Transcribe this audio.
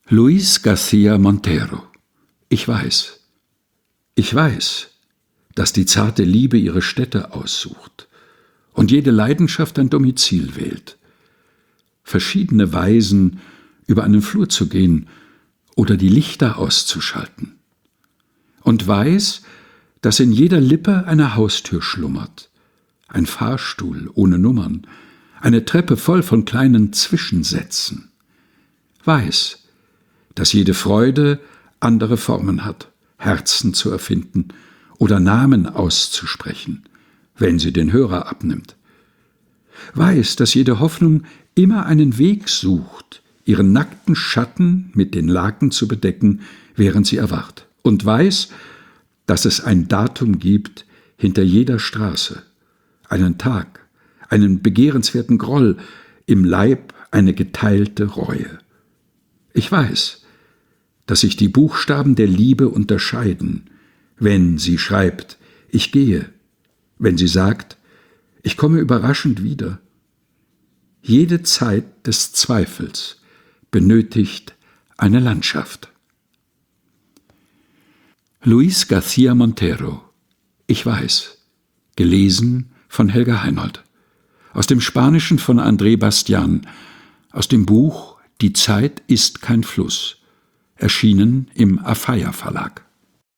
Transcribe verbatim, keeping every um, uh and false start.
Luis García Montero. Ich weiß. Ich weiß, dass die zarte Liebe ihre Stätte aussucht und jede Leidenschaft ein Domizil wählt. Verschiedene Weisen, über einen Flur zu gehen oder die Lichter auszuschalten. Und weiß, dass in jeder Lippe eine Haustür schlummert, ein Fahrstuhl ohne Nummern, eine Treppe voll von kleinen Zwischensätzen. Weiß, dass jede Freude andere Formen hat, Herzen zu erfinden oder Namen auszusprechen, wenn sie den Hörer abnimmt. Weiß, dass jede Hoffnung immer einen Weg sucht, ihren nackten Schatten mit den Laken zu bedecken, während sie erwacht. Und weiß, dass es ein Datum gibt hinter jeder Straße, einen Tag, einen begehrenswerten Groll, im Leib eine geteilte Reue. Ich weiß, dass sich die Buchstaben der Liebe unterscheiden, wenn sie schreibt, ich gehe, wenn sie sagt, ich komme überraschend wieder. Jede Zeit des Zweifels benötigt eine Landschaft. Luis García Montero. Ich weiß. Gelesen von Helga Heinold. Aus dem Spanischen von André Bastian. Aus dem Buch Die Zeit ist kein Fluss. Erschienen im Afeier Verlag.